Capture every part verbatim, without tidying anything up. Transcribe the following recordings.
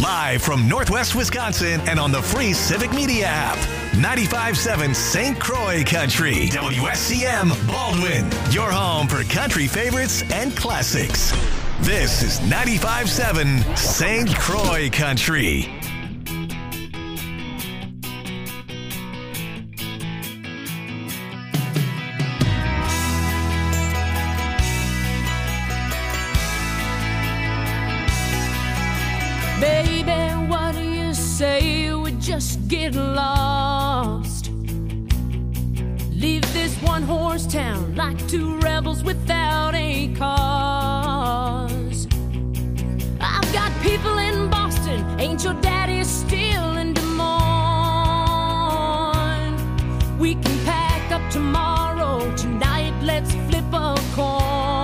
Live from Northwest Wisconsin and on the free Civic Media app. ninety-five point seven Saint Croix Country. W S C M Baldwin. Your home for country favorites and classics. This is ninety-five point seven Saint Croix Country. Baby, what do you say we just get lost? Leave this one-horse town like two rebels without a cause. I've got people in Boston, ain't your daddy still in Des Moines? We can pack up tomorrow, tonight let's flip a coin.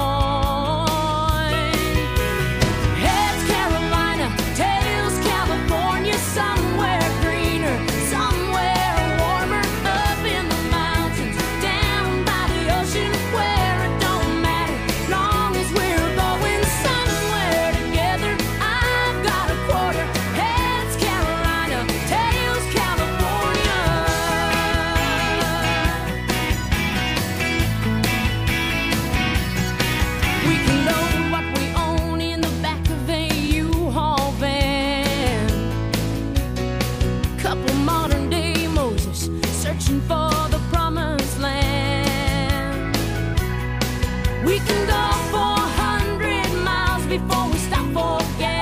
Somewhere greener, somewhere warmer, up in the mountains, down by the ocean, where it don't matter, long as we're going somewhere together. I've got a quarter, heads Carolina, tails California. We can load what we own in the back of a U-Haul van. Couple modern day Moses searching for the promised land. We can go four hundred miles before we stop for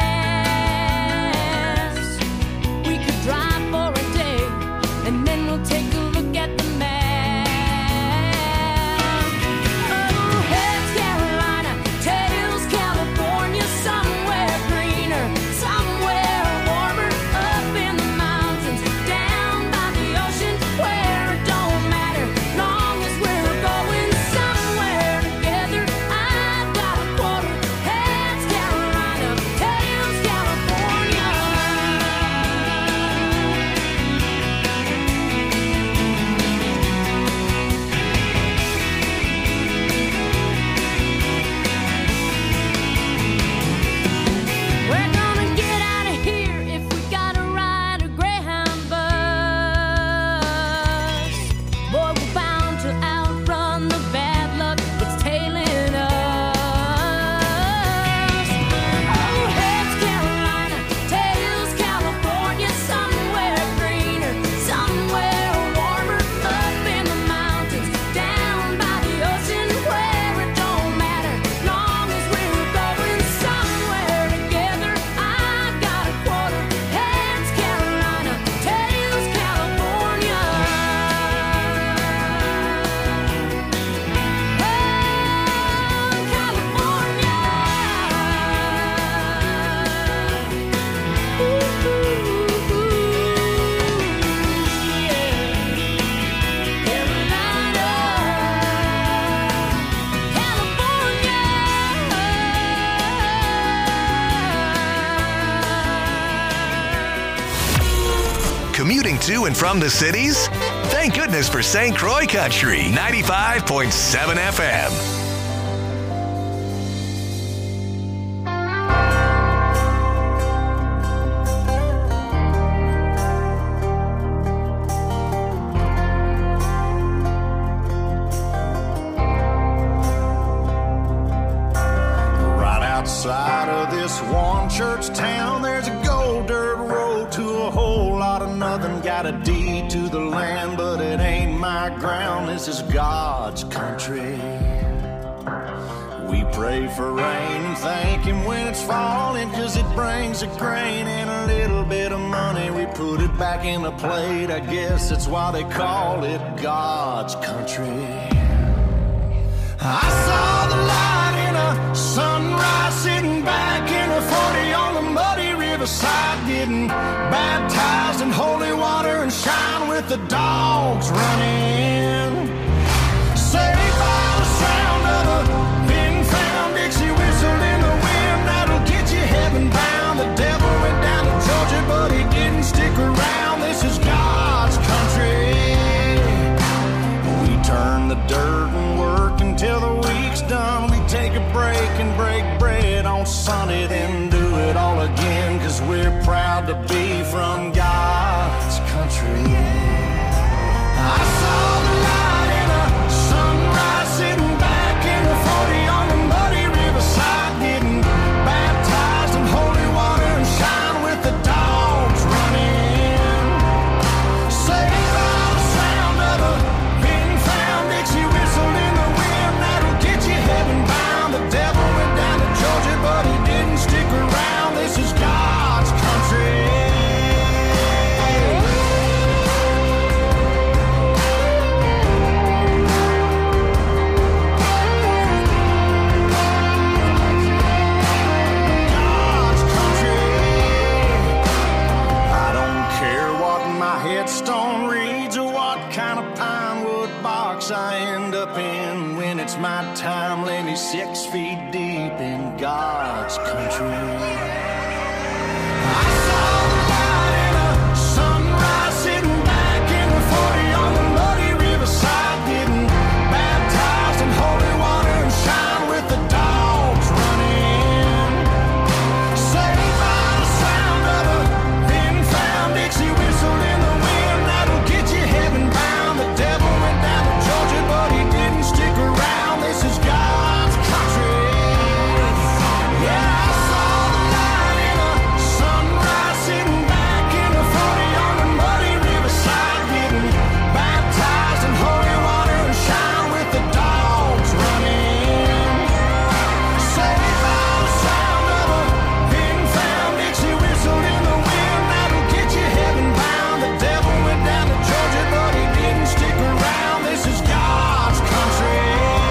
gas. We could drive for a day and then we'll take a look at the map. Oh, heads Carolina, tails California, somewhere greener, somewhere warmer, up in the mountains, down by the ocean, where it don't matter, long as we're going somewhere together. I've got a quarter, heads Carolina, tails California. We're gonna get out of here if we gotta ride a Greyhound bus. Boy, we're bound to outrun the bad luck that's tailing us. Oh, heads Carolina, tails California, somewhere greener, somewhere warmer, up in the mountains, down by the ocean, where it don't matter, long as we're going somewhere together. I've got a quarter, heads Carolina, tails California. Oh, California. Ooh, ooh, ooh, yeah. Carolina, California. Commuting to and from the cities? Thank goodness for Saint Croix Country. ninety-five point seven F M. Right outside of this one church town, there's a gold dirt road to a whole lot of nothing. Got a deed to the land, but it ain't my ground. This is God's country. We pray for rain and thank Him when it's falling, 'cause it brings a grain and a little bit of money. We put it back in the plate, I guess that's why they call it God's country. I saw the light in a sunrise, sitting back in a forty on the muddy riverside, getting baptized in holy water and shine with the dogs running. Saved by the sound of a been found Dixie whistle in the wind, that'll get you heaven bound. The devil went down to Georgia, but he didn't stick around. This is God's country. We turn the dirt and work until the week's done. We take a break and break bread on Sunday, then do it all again, 'cause 'cause we're proud to be from God's country. I saw the light in a sunrise, sitting back in the forty on the muddy riverside, getting baptized in holy water and shine with the dogs running. Saved by the sound of a pin-found Dixie whistle in the wind that'll get you heaven bound. The devil went down to Georgia, but he didn't stick around. This is God's country. Headstone reads or what kind of pine wood box I end up in when it's my time. Lay me six feet deep in God's country. I saw the light in a sunrise, sitting back in the forty on the muddy riverside, getting baptized in holy water and shine with the dogs running. Saved by the sound of a pin-found Dixie whistle in the heaven bound. The devil went down to Georgia, but he didn't stick around. This is God's country. Yeah, I saw the light in a sunrise, sitting back in the forty on the muddy riverside, getting baptized in holy water and shine with the dogs running. Saved by the sound of a pin-found Dixie whistle in the wind that'll get you heaven bound. The devil went down to Georgia, but he didn't stick around. This is God's country.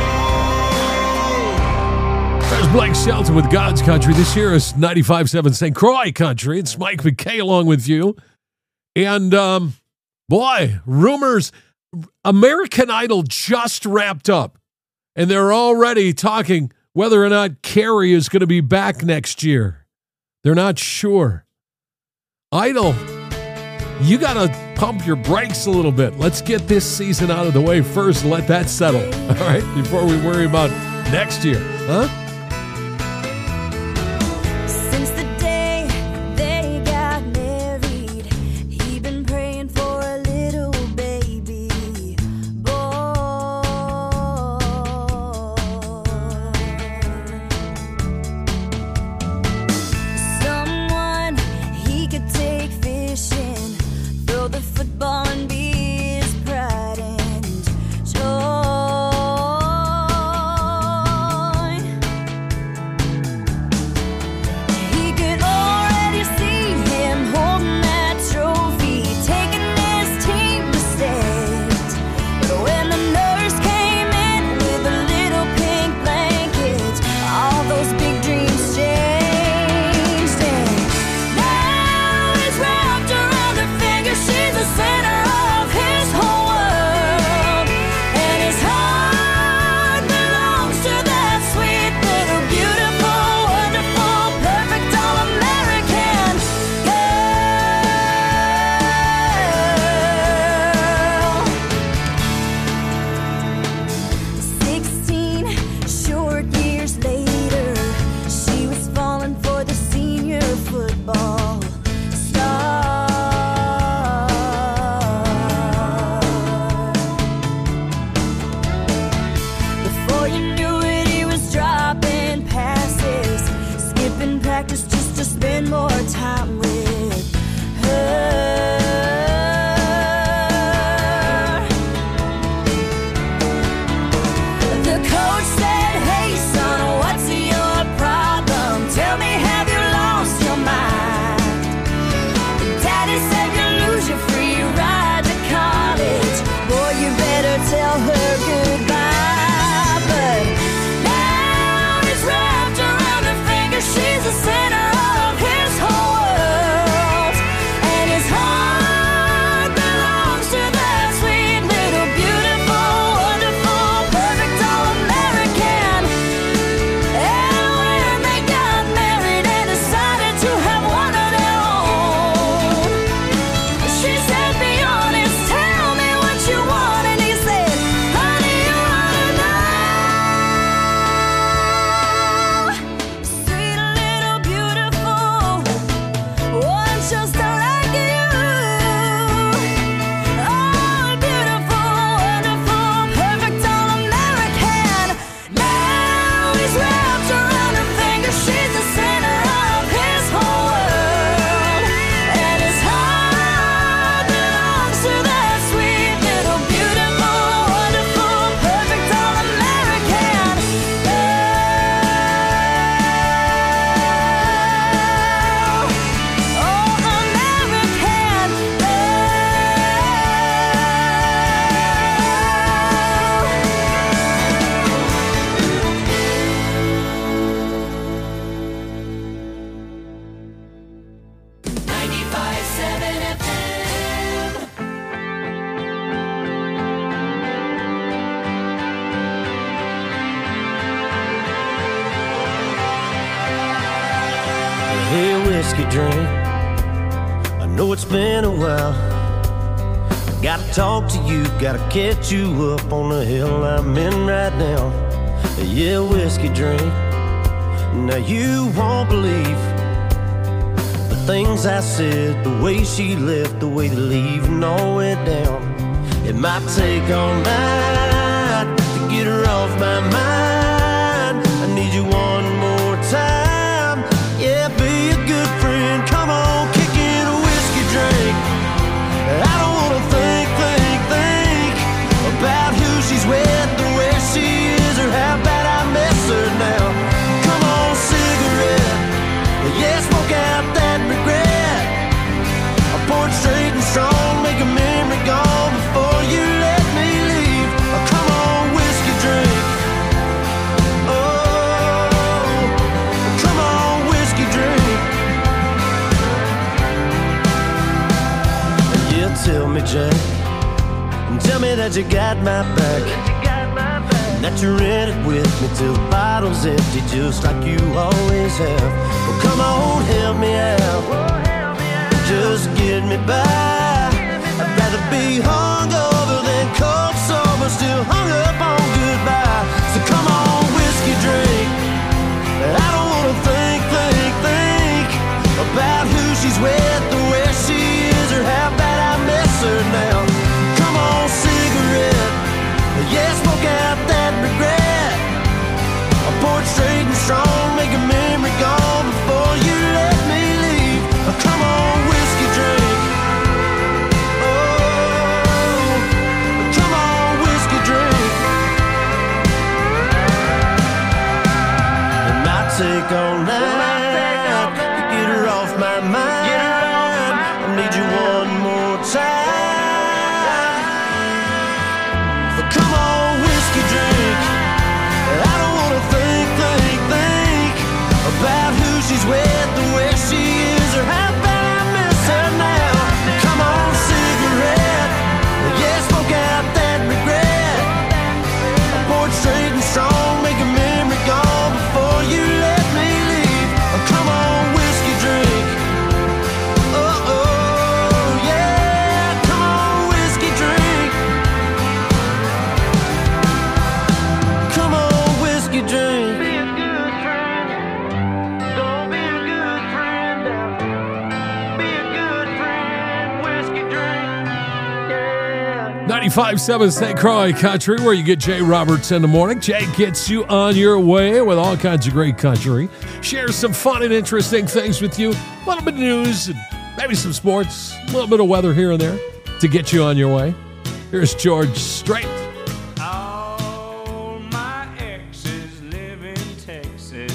There's Blake Shelton with God's Country. This year is ninety-five point seven Saint Croix Country. It's Mike McKay along with you. And, um, boy, rumors, American Idol just wrapped up. And they're already talking whether or not Carrie is going to be back next year. They're not sure. Idol, you got to pump your brakes a little bit. Let's get this season out of the way first. Let that settle, all right, before we worry about next year, huh? Since the day they got married, he been praying for a little baby boy. Someone he could take fishing, throw the football and be his pride and joy. He could already see him holding that trophy, taking his team to state. But when the nurse came in with a little pink blanket, all those big dreams changed. And now he's wrapped around her finger. She's the center of his whole world, and his heart belongs to that sweet little beautiful, wonderful, perfect all-American girl. Sixteen short years later, she was falling for the senior football star. Before you knew it, he was dropping passes, skipping practice just to spend more time with her. The coach said, "Hey son, what's your problem? Tell me, have you lost your mind?" Daddy said, "You lose your free ride to college. Boy, you better tell her goodbye." But now he's wrapped around her finger. She's the center of his whole world. whiskey drink. I know it's been a while. I gotta talk to you, gotta catch you up on the hill I'm in right now. Yeah, whiskey drink. Now you won't believe the things I said, the way she left, the way the leaving all went down. It might take all night to get her off my mind. I need you one more time. Yeah, be a good friend. Come on, kick in a whiskey drink. I don't wanna think, think, think about who she's with or where she is or how bad I miss her now. Come on, cigarette. Yeah, smoke out that regret. I pour it straight and strong, make a memory gone before you let me leave. Oh, come on, whiskey drink. Oh, come on, whiskey drink. Yeah, tell me, Jack, tell me that you got my back, and that you're in it with me till the bottle's empty, just like you always have. Well, come on, help me out, just get me by. I'd rather be hungover than cold sober, still hung up on goodbye. So come on, whiskey drink. I don't wanna think, think, think about who she's with or where she is or how bad I miss her now. Come on, cigarette. Yeah, smoke out that regret. I pour it straight and strong, make a memory gone before you let me leave. Oh, come on, whiskey drink. Oh, come on, whiskey drink. It might take all night to get her off my mind. I need you one more time. But come on, whiskey drink. I don't wanna think, think, think about who she's with or where she is or how bad I miss her now. Come on, cigarette. Yeah, smoke out that regret. I pour it straight and strong, make a memory gone before you let me leave. Oh, come on, whiskey drink. Oh, oh, yeah, come on, whiskey drink. Come on, whiskey drink. Be a good friend. Don't be a good friend. Be a good friend. Whiskey drink. Yeah. ninety-five point seven Saint Croix Country, where you get Jay Roberts in the morning. Jay gets you on your way with all kinds of great country. Shares some fun and interesting things with you. A little bit of news and maybe some sports. A little bit of weather here and there to get you on your way. Here's George Strait. All my exes live in Texas,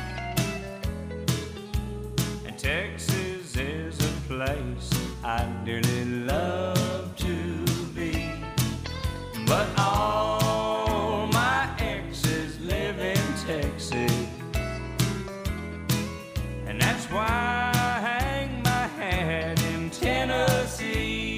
and Texas is a place I dearly love to be. But all my exes live in Texas, and that's why I hang my hat in Tennessee.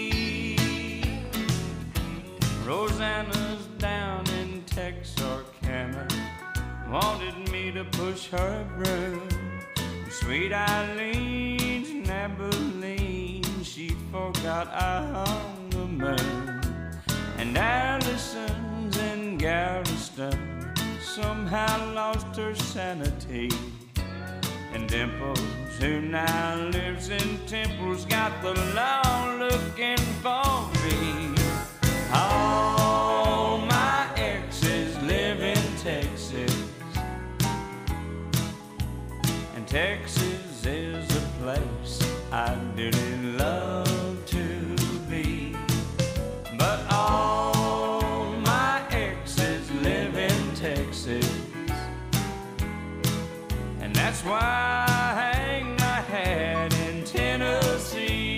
Rosanna's down in Texarkana, wanted me to push her broom. Sweet Eileen's in Abilene, she forgot I hung the moon. And Allison's in Galveston, somehow lost her sanity. And Dimples, who now lives in Temple's got the law looking for me. All my exes live in Texas, and Texas is a place I dearly love to be. But all my exes live in Texas, and that's why I hang my hat in Tennessee.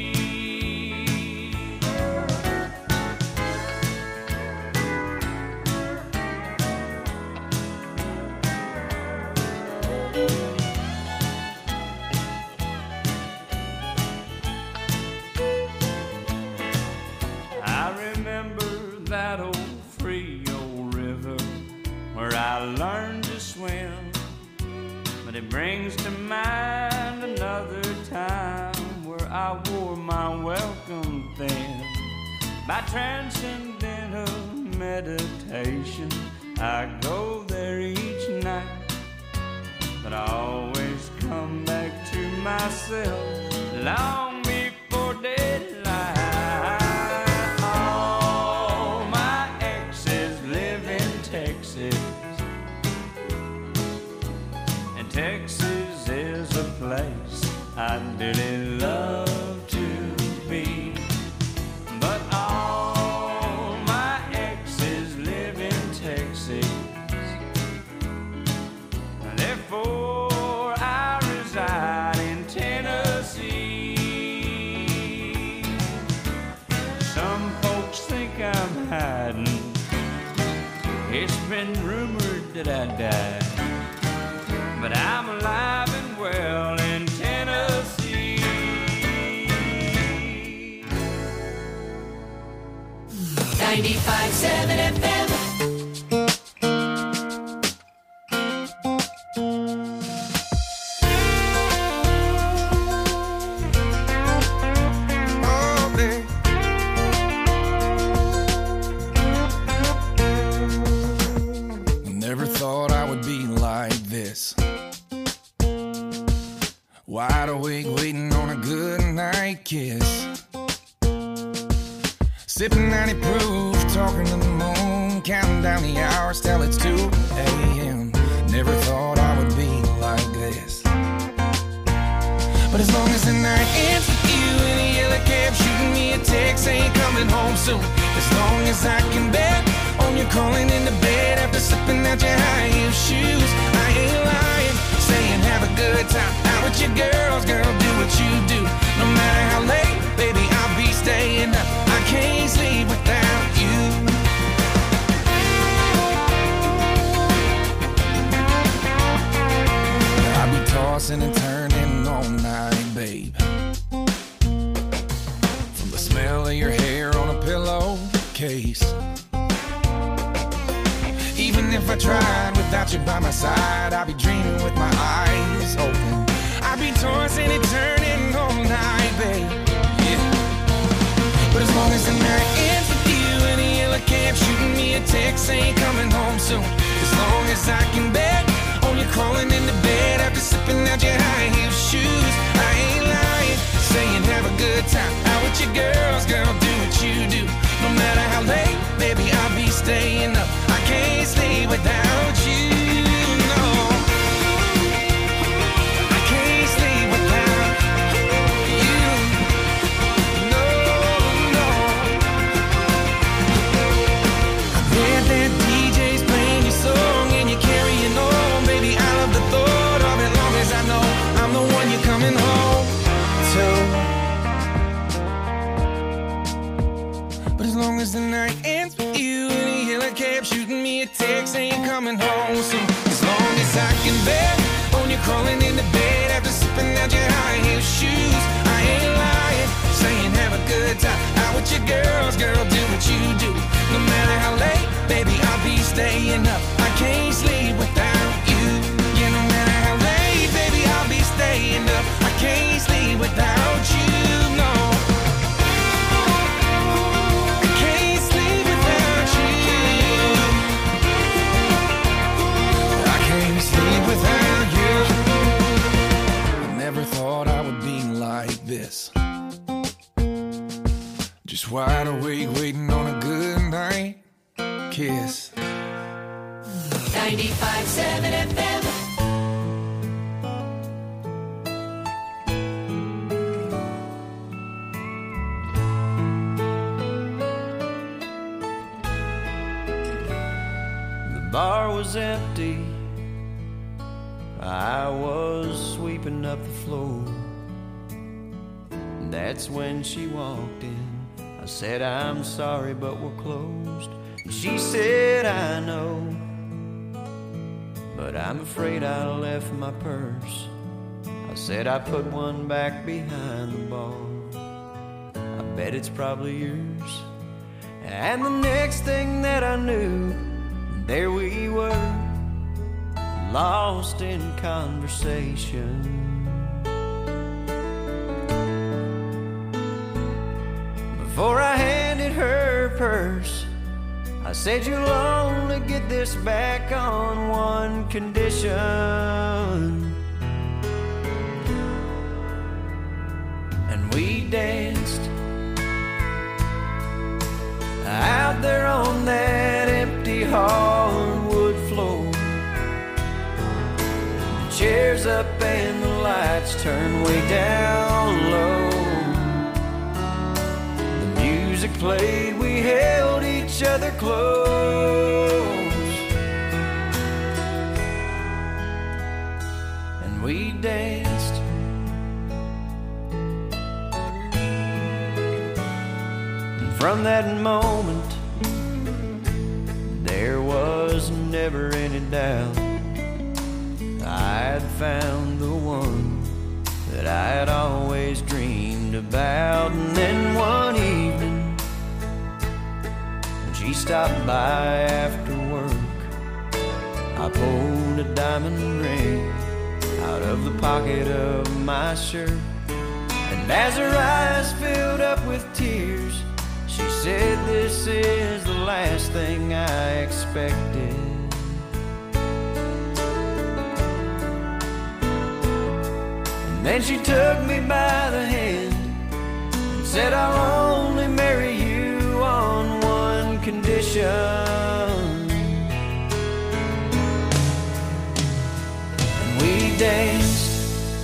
I remember that old Frio River where I learned to swim, but it brings to mind by transcendental meditation. I go there each night, but I always come back to myself long before daylight. All my exes live in Texas, and Texas is a place I dearly love to be. But all my exes live in Texas, therefore I reside in Tennessee. Some folks think I'm hiding. It's been rumored that I died, but I'm alive and well in Tennessee. ninety-five seven F M. Never thought I would be like this. Wide awake, waiting on a good night kiss. Sipping ninety proof, talking to the moon, counting down the hours till it's two a.m. Never thought I would be like this. But as long as the night ends with you in a yellow cab, shooting me a text saying coming home soon. As long as I can bet on you calling into bed after slipping out your high heel shoes. I ain't lying, saying have a good time out with your girls, girl, do what you do. No matter how late, baby, I'll be staying up. I can't sleep without you. I'll be tossing and turning all night, babe. From the smell of your hair on a pillowcase. Even if I tried without you by my side, I'd be dreaming with my eyes open. I'd be tossing and turning all night, babe. Yeah. But as long as the night ends with you in a yellow cab, shooting me a text saying coming home soon. As long as I can bet on you crawling into bed after slipping out your high heel shoes. I ain't lying, saying have a good time out with your girls, girl, do what you do. No matter how late, baby, I'll be staying up. I can't sleep without you, no. I can't sleep without you, no, no. I bet that D J's playing your song and you're carrying on, baby. I love the thought of it, long as I know I'm the one you're coming home to. But as long as the night ends with you in a yellow cab, shooting me a text saying coming home soon. As long as I can bet on you crawling into bed after slipping out your high heel shoes. I ain't lying, saying have a good time out with your girls, girl, do what you do. No matter how late, baby, I'll be staying up. I can't sleep without you. Yeah, no matter how late, baby, I'll be staying up. I can't sleep without you, no. Thought I would be like this. Just wide awake, waiting on a good night kiss. ninety-five seven F M. The bar was empty, I was sweeping up the floor. That's when she walked in. I said, I'm sorry, but we're closed. And she said, I know, but I'm afraid I left my purse. I said, I put one back behind the bar. I bet it's probably yours. And the next thing that I knew, there we were, lost in conversation. Before I handed her I said you'll only get this back on one condition. And we danced out there on that empty hardwood floor. The chairs up and the lights turned way down low. The music played, we held each other close, and we danced. And from that moment, there was never any doubt I'd found the one that I had always dreamed about. And then one evening, when she stopped by after work, I pulled a diamond ring out of the pocket of my shirt. And as her eyes filled up with tears, she said, "This is the last thing I expected." Then she took me by the hand and said, "I'll only marry you on one condition." And we danced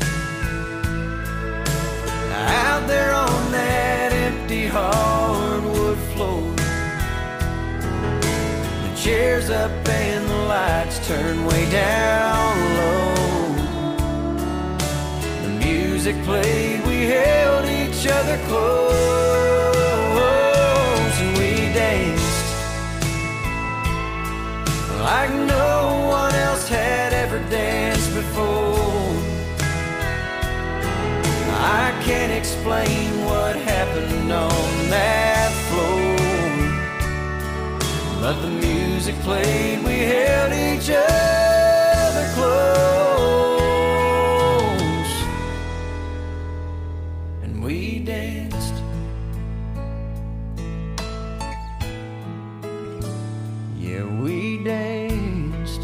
out there on that empty hardwood floor. The chairs up and the lights turned way down low. Music played, we held each other close, and we danced like no one else had ever danced before. I can't explain what happened on that floor, but the music played, we held each other close. We danced. Yeah, we danced.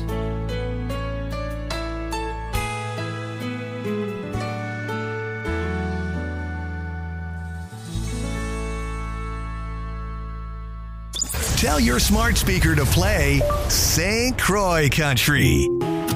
Tell your smart speaker to play Saint Croix Country.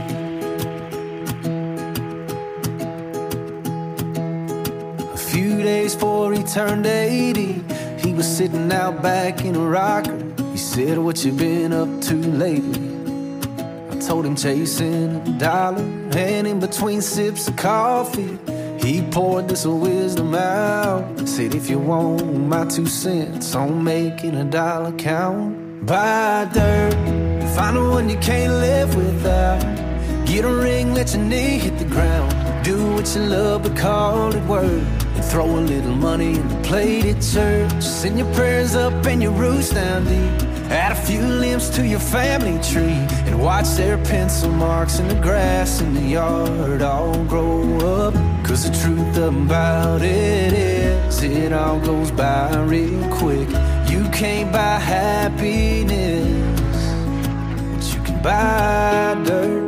Days before he turned eighty, he was sitting out back in a rocker. He said, "What you been up to lately?" I told him chasing a dollar, and in between sips of coffee, he poured this wisdom out. Said, "If you want my two cents on making a dollar count, buy dirt, find the one you can't live without. Get a ring, let your knee hit the ground. Do what you love, but call it work. And throw a little money in the plate at church. Send your prayers up and your roots down deep. Add a few limbs to your family tree. And watch their pencil marks in the grass in the yard all grow up. Cause the truth about it is, it all goes by real quick. You can't buy happiness, but you can buy dirt."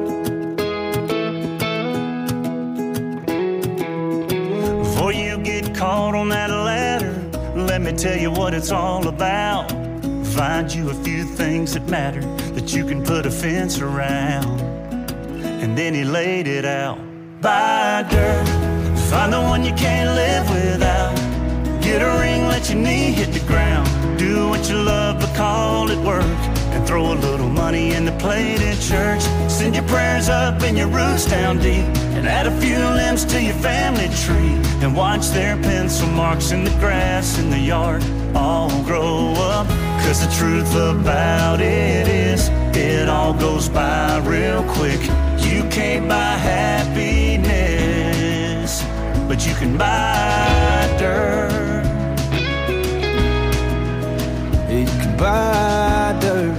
Before you get caught on that ladder, let me tell you what it's all about. Find you a few things that matter, that you can put a fence around. And then he laid it out. Buy dirt, find the one you can't live without. Get a ring, let your knee hit the ground. Do what you love, but call it work. And throw a little money in the plate at church. Send your prayers up and your roots down deep. And add a few limbs to your family tree. And watch their pencil marks in the grass in the yard all grow up. Cause the truth about it is, it all goes by real quick. You can't buy happiness, but you can buy dirt. You can buy dirt.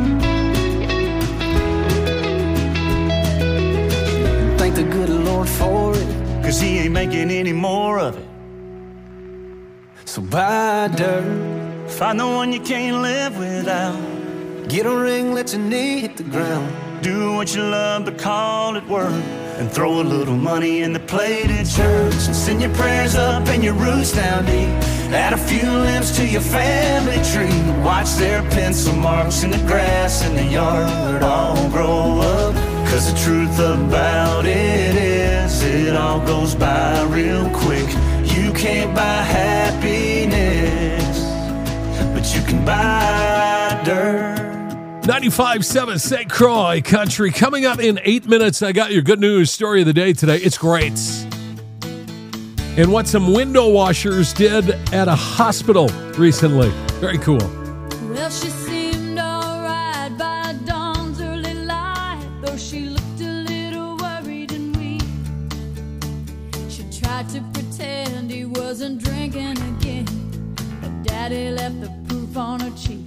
Thank the good Lord for it, cause he ain't making any more of it. So buy dirt. Find the one you can't live without. Get a ring, let your knee hit the ground. Do what you love, but call it work. And throw a little money in the plate at church. And send your prayers up and your roots down deep. Add a few limbs to your family tree. Watch their pencil marks in the grass in the yard all grow up. Cause the truth about it is, it all goes by real quick. You can't buy happiness, but you can buy dirt. ninety-five point seven Saint Croix Country. Coming up in eight minutes, I got your good news story of the day today. It's great. And what some window washers did at a hospital recently. Very cool. Well, she seemed alright by dawn's early light, though she looked a little worried and weak. She tried to pretend he wasn't drinking again, but Daddy left the proof on her cheek.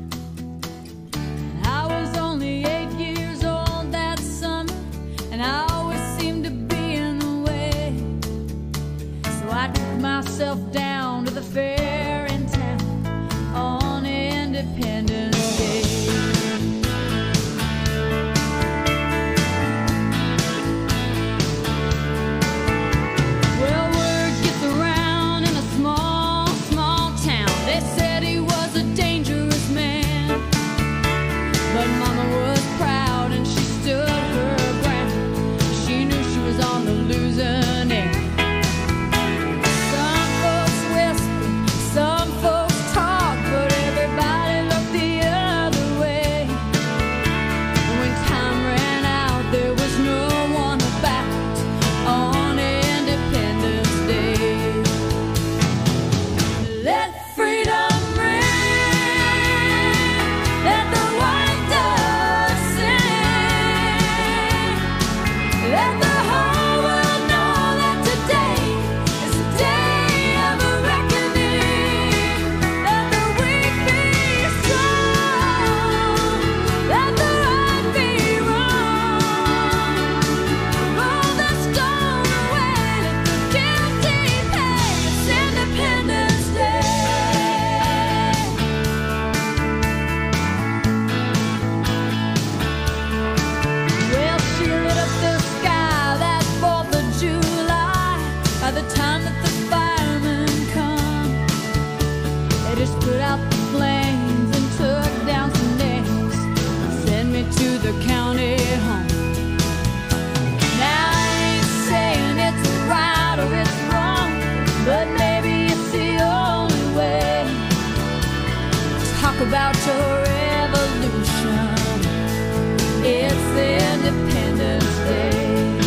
I was only eight years old that summer, and I always seemed to be in the way. So I took myself down to the fair in town on Independence Day. Well, word gets around in a small, small town. They said he was a dangerous man, but Mama was proud and she stood her ground. She knew she was on the losing end. Some folks whisper, some folks talk, but everybody looked the other way. When time ran out, there was no one about on Independence Day. Let freedom ring, let the white dove sing, let the whole world know that today is a day of a reckoning. Let the weak be strong, let the right be wrong. Roll the stone away, let the guilty pay. It's Independence Day. Well, she lit up the sky that fourth of July. By the time that the firemen come, they just put out the flames and took down some names and sent me to the county home. Now I ain't saying it's right or it's wrong, but maybe it's the only way. Talk about your revolution. It's Independence Day.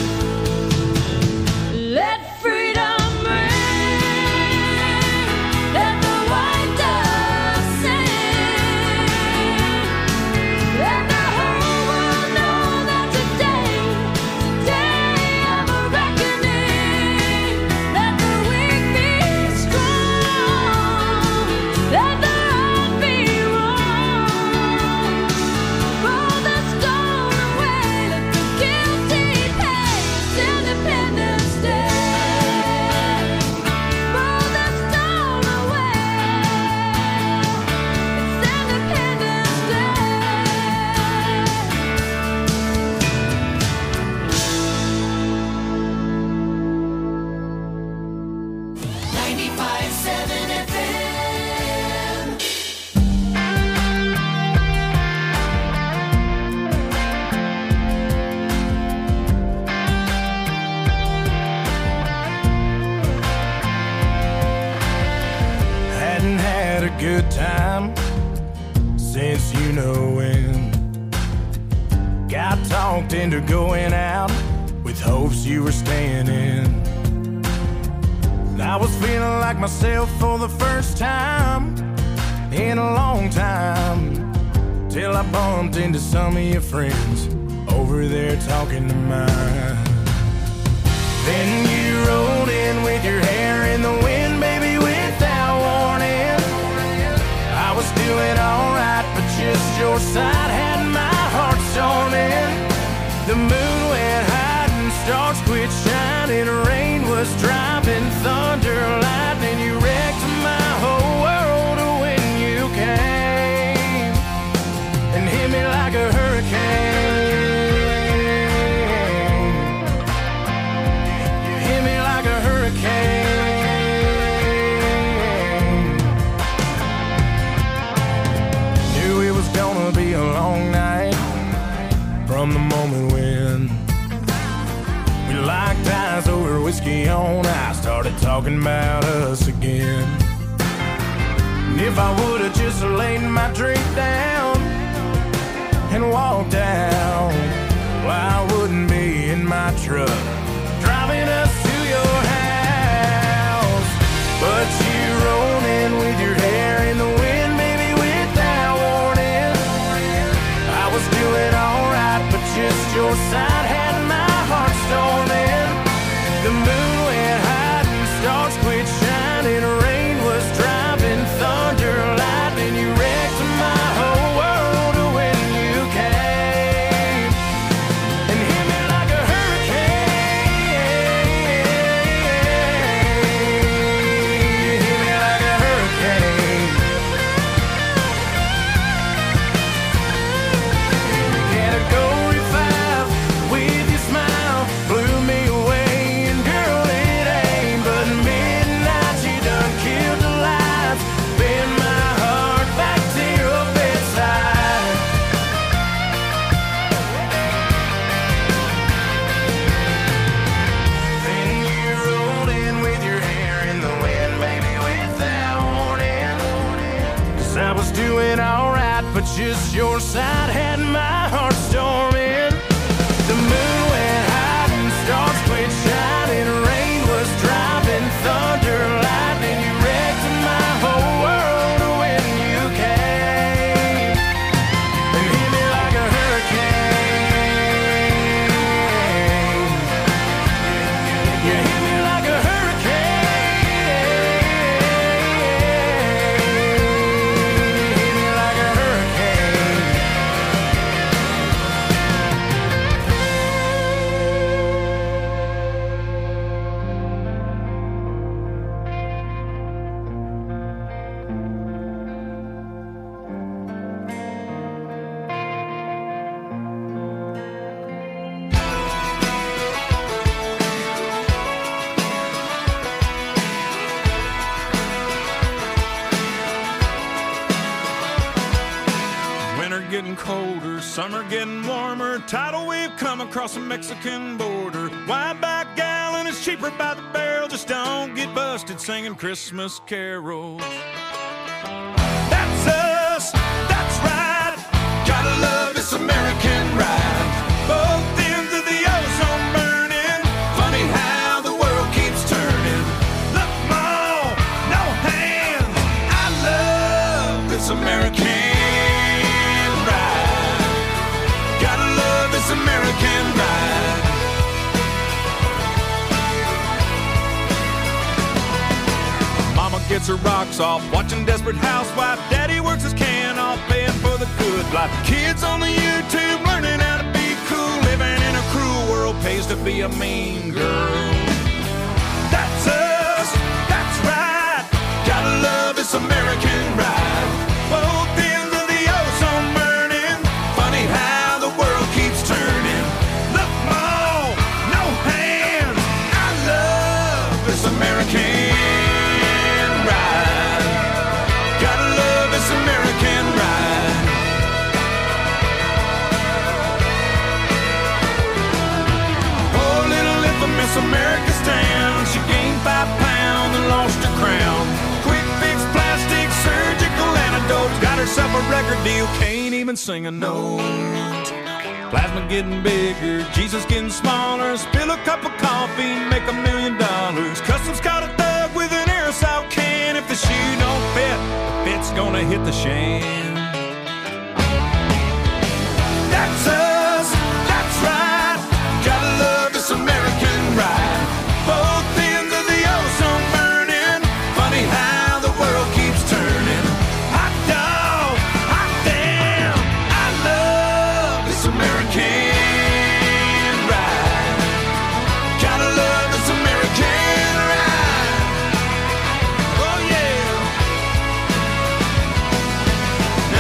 Let freedom ring, let the white dove sing, let the whole world know that today is a day of a reckoning. Let the weak be strong, let the right be wrong. Roll the stone away, let the guilty pay. It's Independence Day. Roll the stone away. It's Independence Day. ninety-five point seven F M. Hadn't had a good time since you know when. Got talked into going out with hopes you were staying in. I was feeling like myself for the first time in a long time, till I bumped into some of your friends over there talking to mine. Then you rolled in with your hair in the wind, baby, without warning. I was doing alright, but just your side had my heart torn in. The moon went high and stars quit shining. Rain was driving, thunder, lightning. You wrecked my whole world when you came. And me on, I started talking about us again. And if I would've just laid my drink down and walked out, well, I wouldn't be in my truck driving us to your house. But you rolled in with your hair in the wind, baby, without warning. I was doing alright, but just your side had my heart storming. The moon went high and stars quit shining. Rain was driving, thunder, lightning. You wrecked my whole world when you came and hit me like a hurricane. You hit me like a hurricane. Category five with your smile blew me away. And girl, it ain't but midnight. You done killed the lights, bend my heart back to your bedside. Then you rolled in with your hair in the wind, baby, without warning. 'Cause I was doing alright, but just your side had my heart storming. The moon went high and stars quit shining. Rain was driving, thunder, lightning. You wrecked my whole world when you came and hit me like a hurricane. You hit me like a hurricane. Hit me like a hurricane. Winter getting colder, summer getting warmer. Tidal wave come across the Mexican border. Wide back gallon is cheaper by the barrel. Just don't get busted singing Christmas carols. That's us, that's right. Gotta love this American ride. Both ends of the ozone burning. Funny how the world keeps turning. Look, Mom, no hands. I love this American ride. Gotta love this American ride. Mama gets her rocks off, watching Desperate Housewife. Daddy works his can off, paying for the good life. Kids on the YouTube learning how to be cool. Living in a cruel world pays to be a mean girl. That's us, that's right. Gotta love this American ride. Both ends of the ozone burning. Funny how the world keeps turning. Look, Mom, no hands. I love this American ride. Gotta love this American ride. Oh, little infamous America stands. She gained five pounds and lost her crown. Quick fix, plastic, surgical antidotes. Got herself a record deal, can't even sing a note. Plasma getting bigger, Jesus getting smaller. Spill a cup of coffee, make a million dollars. Customs caught a thug with an aerosol can. If the shoe don't fit, the fit's gonna hit the shan. That's us, that's right. Gotta love this American ride. Both ends of the ozone burning. Funny how the world keeps turning. Hot dog, hot damn. I love this American ride. Gotta love this American ride. Oh yeah.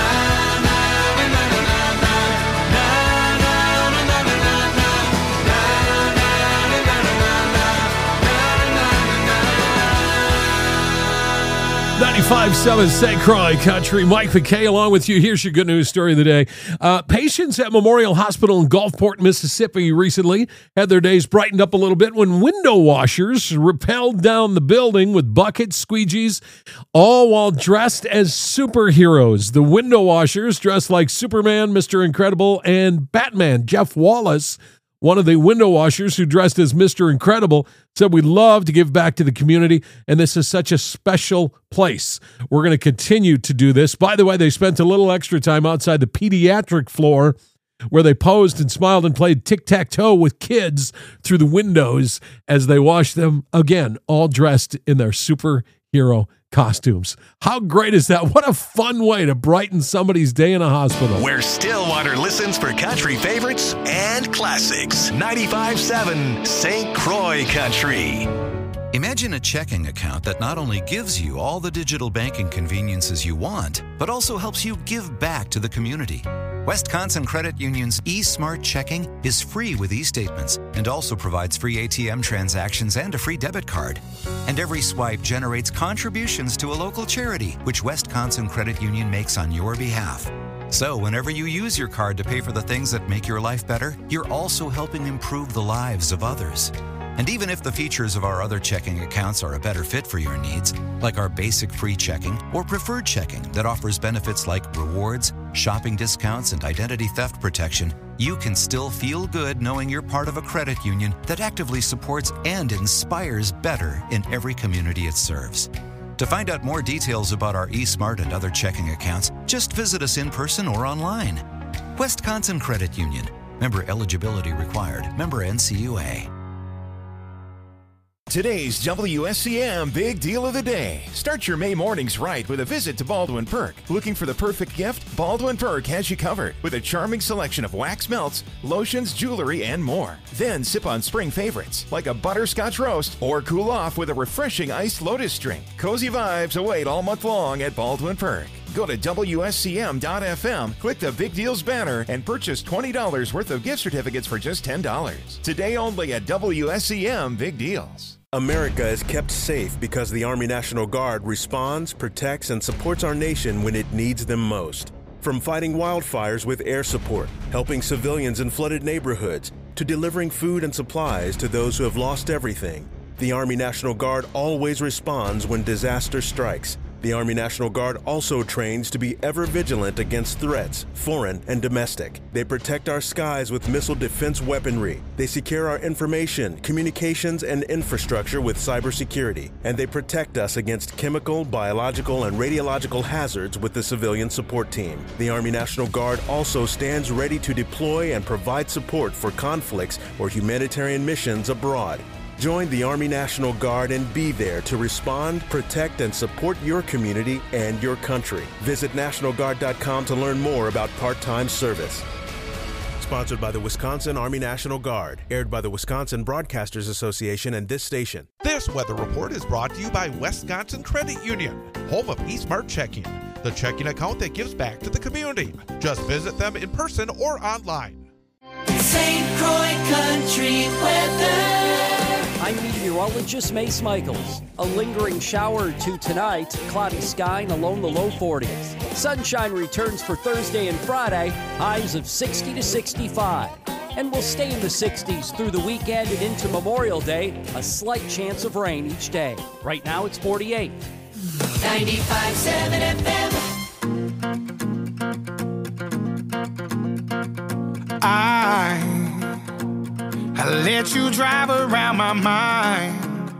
ninety-five point seven Saint Croix Country. Mike McKay along with you. Here's your good news story of the day. Uh, patients at Memorial Hospital in Gulfport, Mississippi recently had their days brightened up a little bit when window washers rappelled down the building with buckets, squeegees, all while dressed as superheroes. The window washers dressed like Superman, Mister Incredible, and Batman. Jeff Wallace, one of the window washers who dressed as Mister Incredible, said, "We love to give back to the community, and this is such a special place. We're going to continue to do this." By the way, they spent a little extra time outside the pediatric floor where they posed and smiled and played tic-tac-toe with kids through the windows as they washed them, again, all dressed in their superhero costumes. How great is that? What a fun way to brighten somebody's day in a hospital. Where Stillwater listens for country favorites and classics. ninety-five point seven Saint Croix Country. Imagine a checking account that not only gives you all the digital banking conveniences you want, but also helps you give back to the community. Wisconsin Credit Union's eSmart Checking is free with e-statements and also provides free A T M transactions and a free debit card. And every swipe generates contributions to a local charity, which Wisconsin Credit Union makes on your behalf. So whenever you use your card to pay for the things that make your life better, you're also helping improve the lives of others. And even if the features of our other checking accounts are a better fit for your needs, like our basic free checking or preferred checking that offers benefits like rewards, shopping discounts, and identity theft protection, you can still feel good knowing you're part of a credit union that actively supports and inspires better in every community it serves. To find out more details about our eSmart and other checking accounts, just visit us in person or online. Wisconsin Credit Union. Member eligibility required. Member N C U A. Today's W S C M Big Deal of the Day. Start your May mornings right with a visit to Baldwin Perk. Looking for the perfect gift? Baldwin Perk has you covered with a charming selection of wax melts, lotions, jewelry, and more. Then sip on spring favorites like a butterscotch roast or cool off with a refreshing iced lotus drink. Cozy vibes await all month long at Baldwin Perk. Go to W S C M dot F M, click the Big Deals banner, and purchase twenty dollars worth of gift certificates for just ten dollars. Today only at W S C M Big Deals. America is kept safe because the Army National Guard responds, protects, and supports our nation when it needs them most. From fighting wildfires with air support, helping civilians in flooded neighborhoods, to delivering food and supplies to those who have lost everything, the Army National Guard always responds when disaster strikes. The Army National Guard also trains to be ever vigilant against threats, foreign and domestic. They protect our skies with missile defense weaponry. They secure our information, communications, and infrastructure with cybersecurity. And they protect us against chemical, biological, and radiological hazards with the civilian support team. The Army National Guard also stands ready to deploy and provide support for conflicts or humanitarian missions abroad. Join the Army National Guard and be there to respond, protect, and support your community and your country. Visit National Guard dot com to learn more about part-time service. Sponsored by the Wisconsin Army National Guard. Aired by the Wisconsin Broadcasters Association and this station. This weather report is brought to you by Wisconsin Credit Union, home of eSmart Checking, the checking account that gives back to the community. Just visit them in person or online. Saint Croix Country weather. I'm meteorologist Mace Michaels. A lingering shower or two tonight, cloudy sky and along the low forties. Sunshine returns for Thursday and Friday, highs of sixty to sixty-five. And we'll stay in the sixties through the weekend and into Memorial Day, a slight chance of rain each day. Right now it's forty-eight. ninety-five point seven F M. I I let you drive around my mind.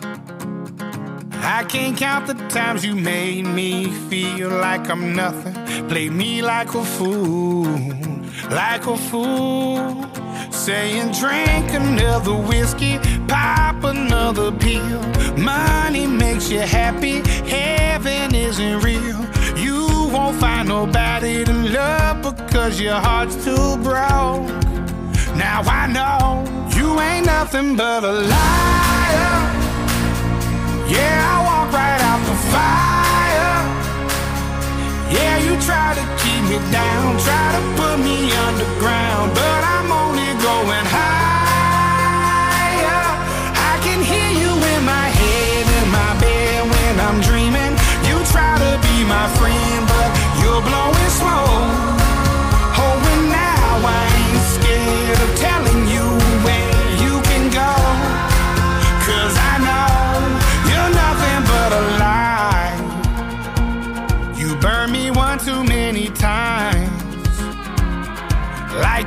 I can't count the times you made me feel like I'm nothing. Played me like a fool, like a fool. Saying drink another whiskey, pop another pill. Money makes you happy, heaven isn't real. You won't find nobody to love because your heart's too broke. Now I know you ain't nothing but a liar. Yeah, I walk right out the fire. Yeah, you try to keep me down, try to put me underground, but I'm only going higher. I can hear you in my head, in my bed when I'm dreaming. You try to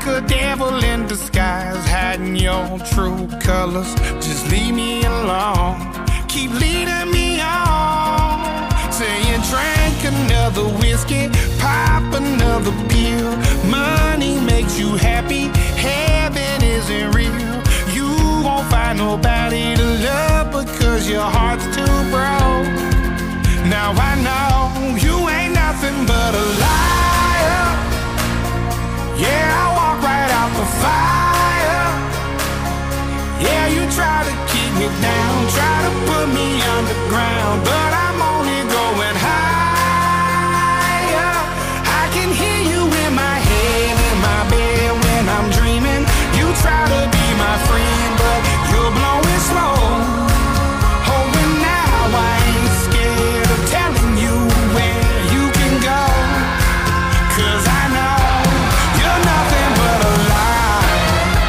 a devil in disguise, hiding your true colors. Just leave me alone. Keep leading me on. Saying drink another whiskey, pop another pill. Money makes you happy, heaven isn't real. You won't find nobody to love because your heart's too broke. Now I know you ain't nothing but a liar. Yeah, I walk right out the fire. Yeah, you try to keep me down, try to put me underground, but I'm only going higher. I can hear you in my head, in my bed when I'm dreaming. You try to be my friend, but you're blowing smoke. Oh, and now I ain't scared of telling you where you can go, 'cause I know you're nothing but a lie.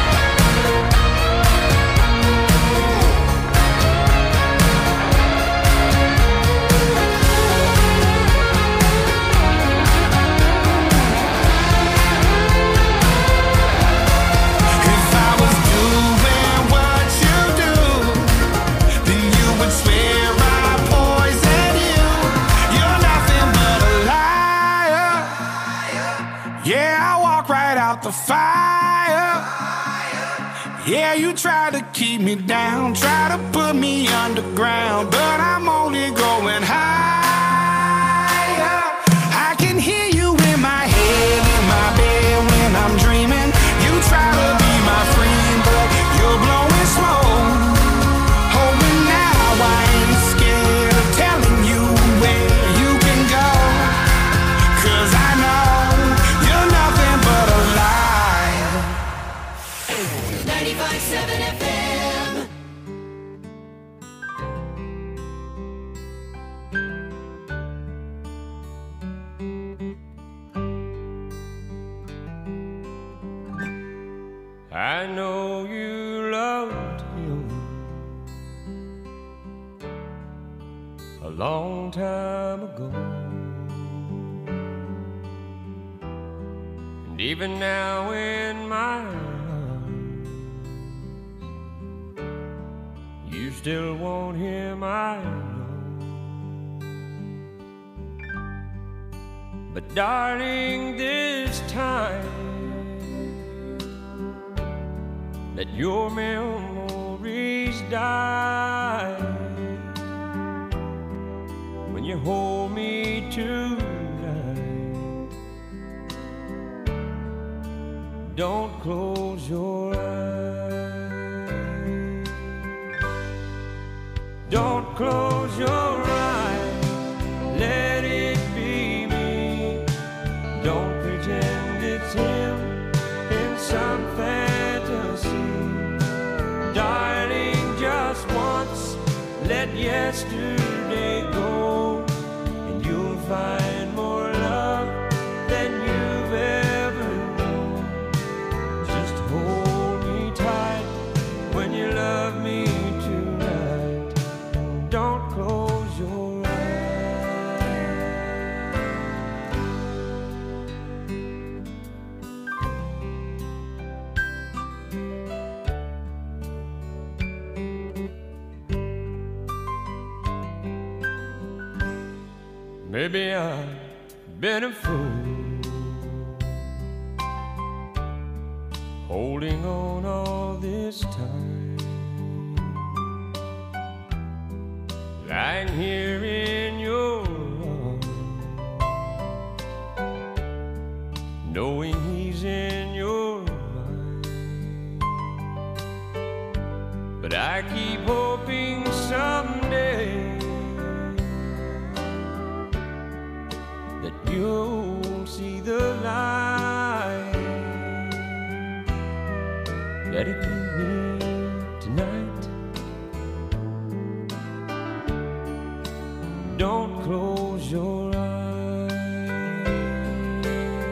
If I was doing what you do, then you would swear I poisoned you. You're nothing but a liar. Yeah, I walk right out the fire. Yeah, you try to keep me down, try to put me underground, but I'm only going higher. I can hear you in my head, in my bed when I'm dreaming. You try to be my friend, but you're blowing smoke. Oh, and now I ain't scared of telling you where you can go, 'cause I know you're nothing but a lie. ninety-five seven F M. I know you loved him a long time ago, and even now in my arms, you still want him, I know. But darling, this time let your memories die. When you hold me tonight, don't close your eyes. Don't close your eyes, let it be me. Don't pretend it's him in some fantasy. Darling, just once, let yesterday go, and you'll find more love than you've ever known. Just hold me tight when you love me tonight, and don't close your Maybe I've been a fool, holding on all this time, lying here in your arms, knowing he's in your mind. But I keep hoping someday you'll see the light. Let it be me tonight. Don't close your eyes.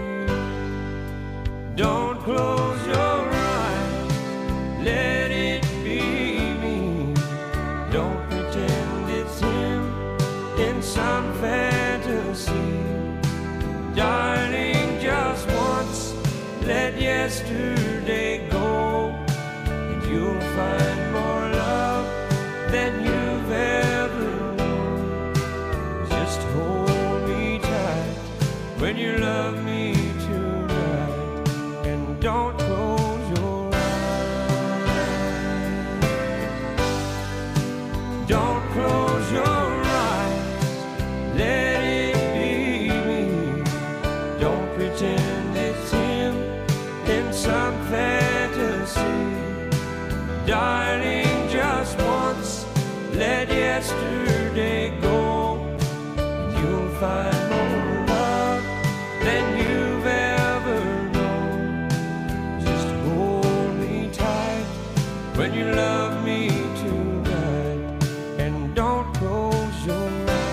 Don't close your eyes. Let it be me. Don't pretend it's him in some fantasy. Darling, just once, let yesterday yesterday go, and you'll find more love than you've ever known. Just hold me tight when you love me tonight, and don't close your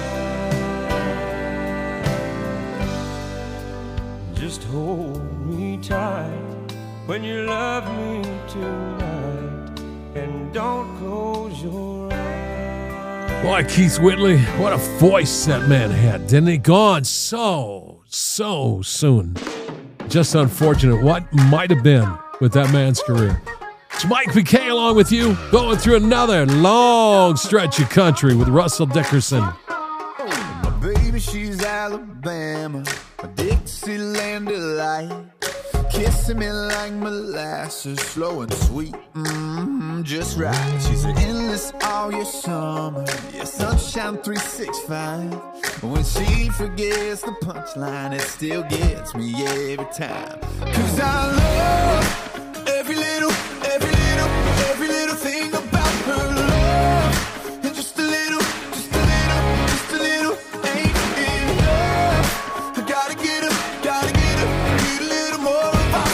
eyes. Just hold me tight when you love me tonight, and don't close your eyes. Boy, Keith Whitley, what a voice that man had, didn't he? Gone so, so soon. Just unfortunate what might have been with that man's career. It's Mike P K along with you, going through another long stretch of country with Russell Dickerson. My baby, she's Alabama, a Dixieland delight. Kissing me like molasses, slow and sweet, mm-hmm, just right. She's an endless all year summer, yeah, sunshine three sixty-five. When she forgets the punchline, it still gets me every time. Cause I love every little, every little, every little thing about her love. And just a little, just a little, just a little ain't enough. I gotta get her, gotta get her, need a little more.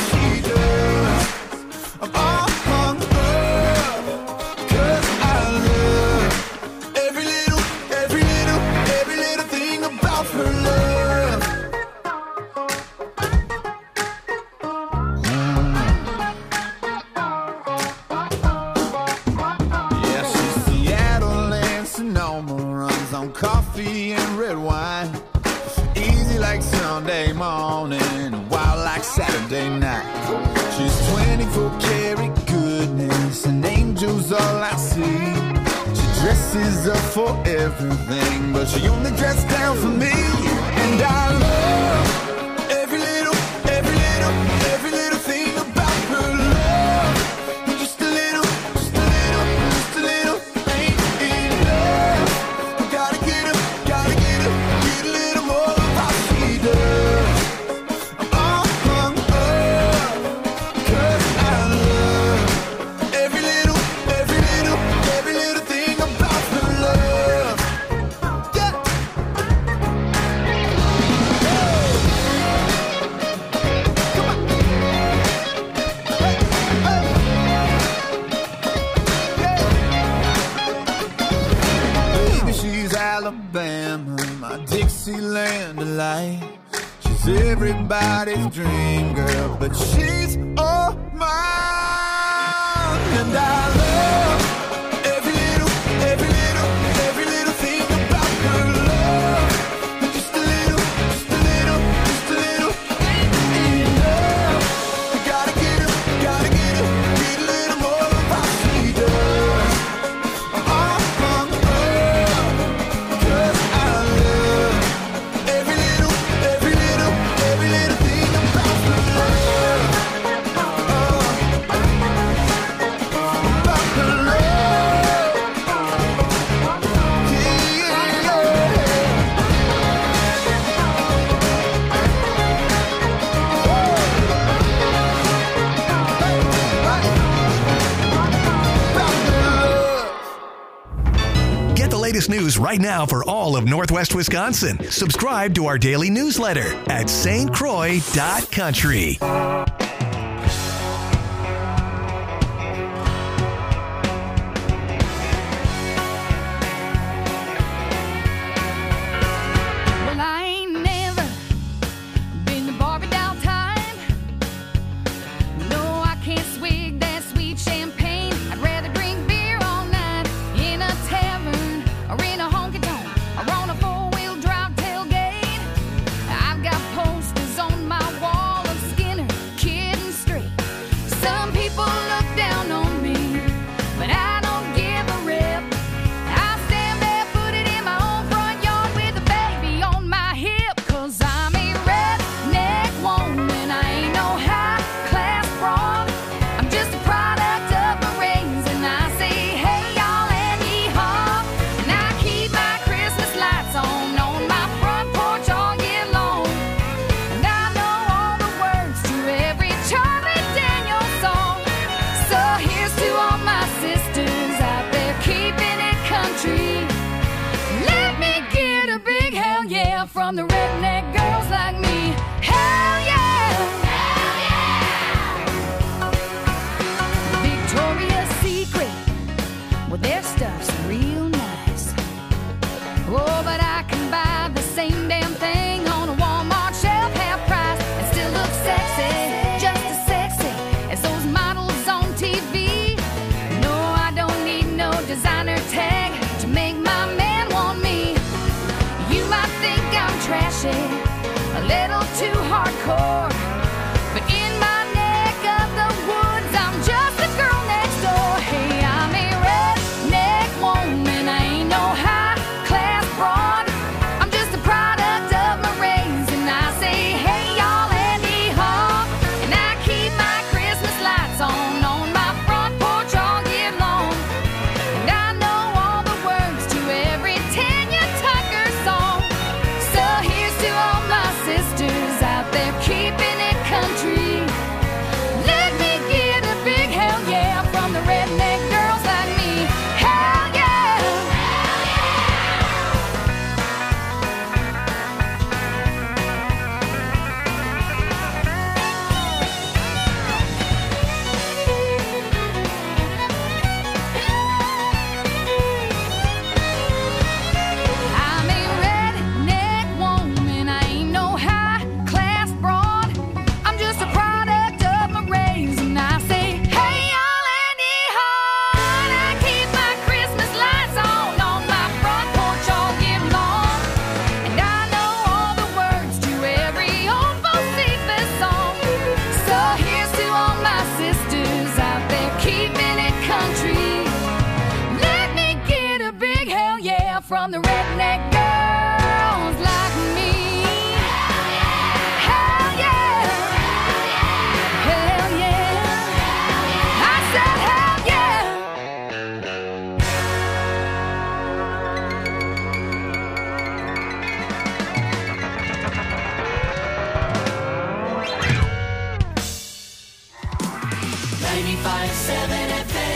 Coffee and red wine, easy like Sunday morning, wild like Saturday night. She's twenty-four karat goodness, and angels all I see. She dresses up for everything, but she only dresses down for me. And I love every little, every little, every little thing about her love. And just a little, just a little, just a little ain't enough. Alabama, my Dixieland delight. She's everybody's dream girl, but she's all mine. And I love every little, every little, every little thing about her love. And just a little, just a little, just a little ain't enough. I gotta get her, gotta get her, get a little more of how she does. News right now for all of Northwest Wisconsin. Subscribe to our daily newsletter at S T Croix dot country. I've got posters on my wall of Skinner, Kid from the redneck girls like me. Hell yeah! Hell yeah! Victoria's Secret, well, their stuff's real nice. Oh, but I can buy the same damn thing on a Walmart shelf, half price, and still look sexy, just as sexy as those models on T V. No, I don't need no designer tag to make my man want me. You might think I'm trashy, a little too hardcore, but in my neck of the woods, I'm just the girl next door. Hey, I'm a redneck woman, I ain't no high class broad. I'm just a product of my race, and I say, hey y'all, Andy Hall, and I keep my Christmas lights on on my front porch all year long. And I know all the words to every Tanya Tucker song. So here's to all my sisters out there keeping it country. Let me get a big hell yeah from the redneck girls like me. Hell yeah! I'm a redneck woman, I ain't no high class broad. I'm just a product of my race, and I say, hey y'all, Andy Hall, I keep my Christmas lights on on my front porch all year long. And I know all the words to every old Bocephus song. So here's to all my sisters out there keeping it country. Let me get a big hell yeah from the redneck girls like me. Hell yeah! Hell yeah! I said hell yeah! ninety-five seven F M.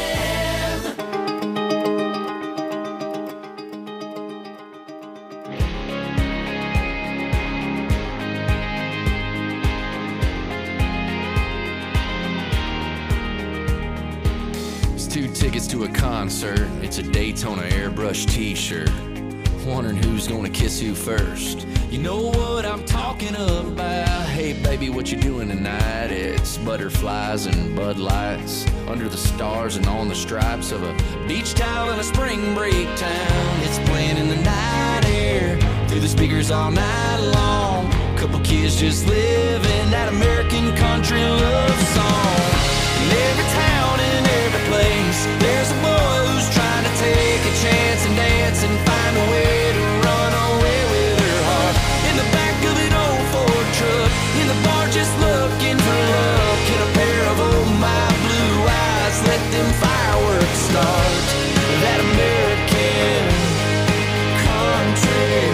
It's two tickets to a concert. It's a Daytona airbrush t-shirt. Wondering who's gonna kiss who first. You know what I'm talking about. Hey baby, what you doing tonight? It's butterflies and Bud Lights under the stars and on the stripes of a beach towel in a spring break town. It's playing in the night air through the speakers all night long. Couple kids just living that American country love song. In every town and every place, there's a boy who's trying to take a chance and dance and find a way to run away with her heart. In the back of an old Ford truck, in the bar just looking for love. Get a pair of oh my blue eyes, let them fireworks start. That American country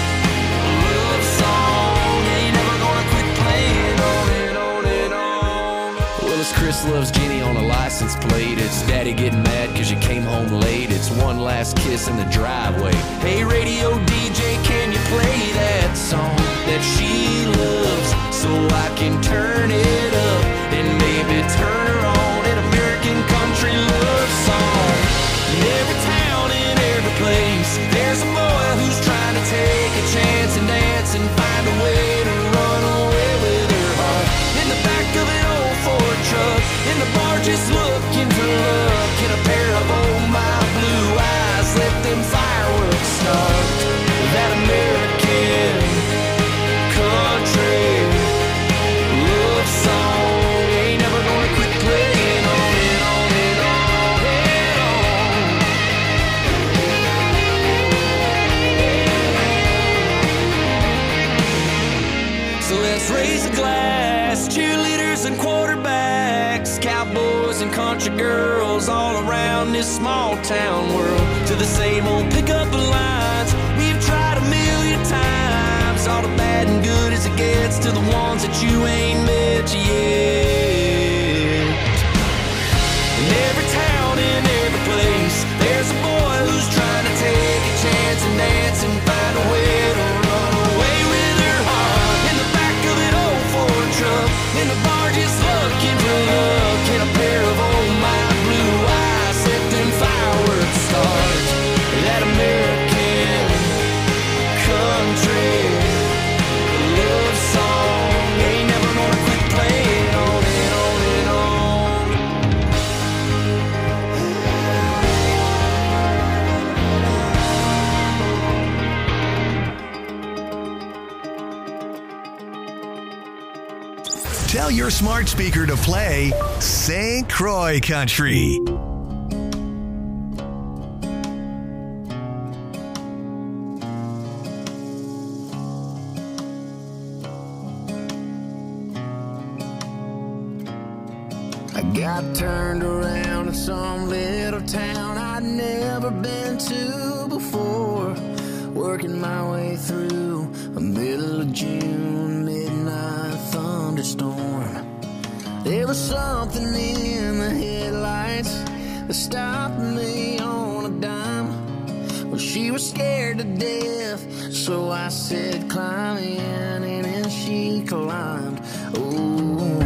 love song ain't never gonna quit playing on and on and on. Well, it's Chris loves Jenny on a license plate. It's Daddy getting mad cause you came home late. It's one last kiss in the driveway. Hey radio D J, can you play that song that she loves so I can turn it up and maybe turn her on an American country love song. In every town, in every place, there's a boy who's trying to take a chance and dance and find a way to run away with her heart. In the back of an old Ford truck, in the bar just looking for love. Get a pair of oh my blue eyes, let them fireworks start. That American country love song ain't never gonna quit playing on and on and on and on. So let's raise a glass, cheerleaders and quarterbacks, cowboys and country girls all around this small town world. To the same old pickup lines we've tried a million times. All the bad and good as it gets to the ones that you ain't met yet. In every town, in every place, there's a boy who's trying to take a chance and dance and find a way to run away Tell your smart speaker to play Saint Croix Country. I got turned around in some little town I'd never been to before. Working my way through a middle of June midnight thunderstorm. There was something in the headlights that stopped me on a dime. Well, she was scared to death, so I said, climb in, and then she climbed. Oh,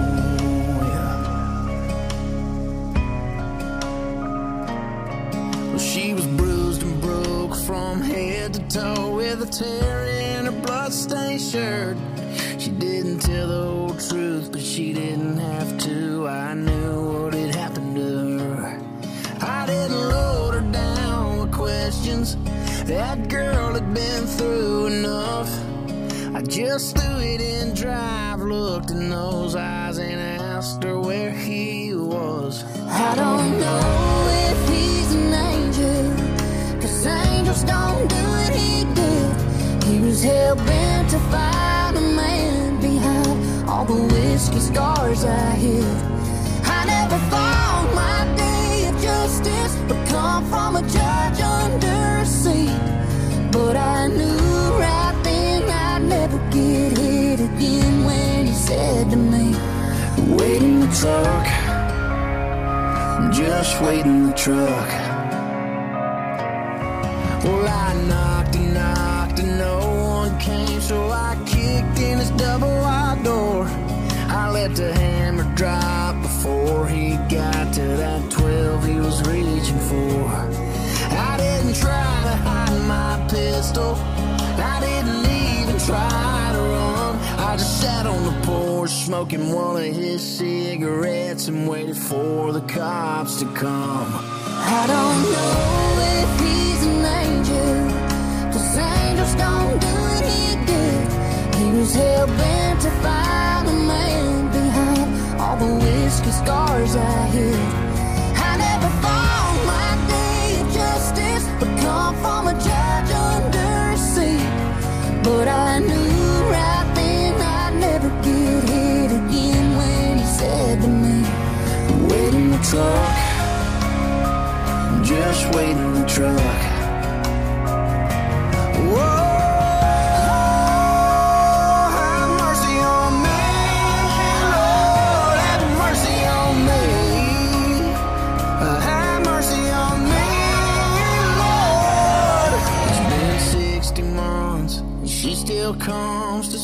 she was bruised and broke from head to toe with a tear in her bloodstained shirt. She didn't tell the whole truth, but she didn't have to. I knew what had happened to her. I didn't load her down with questions. That girl had been through enough. I just threw it in drive, looked in those eyes, and asked her where he was. I don't know if he's an angel, 'cause angels don't do what he did. He was hell-bent to find a man behind all the whiskey scars I hid. I never thought my day of justice would come from a judge under a seat, but I knew right then I'd never get hit again when he said to me, wait in the truck, just wait in the truck. Well, I knocked and knocked and no one came, so I kicked in his double wide door. I let the hammer drop before he got to that twelve he was reaching for. I didn't try to hide my pistol, I didn't even try to run. I just sat on the porch smoking one of his cigarettes and waited for the cops to come. I don't know if he's an angel, 'cause angels don't do what he did. He was hell-bent to find a man behind all the whiskey scars I hid. I never thought my day of justice would come from a judge under a seat, but I knew right then I'd never get hit again when he said to me, wait in the truck, just wait in the truck. Whoa. She still comes to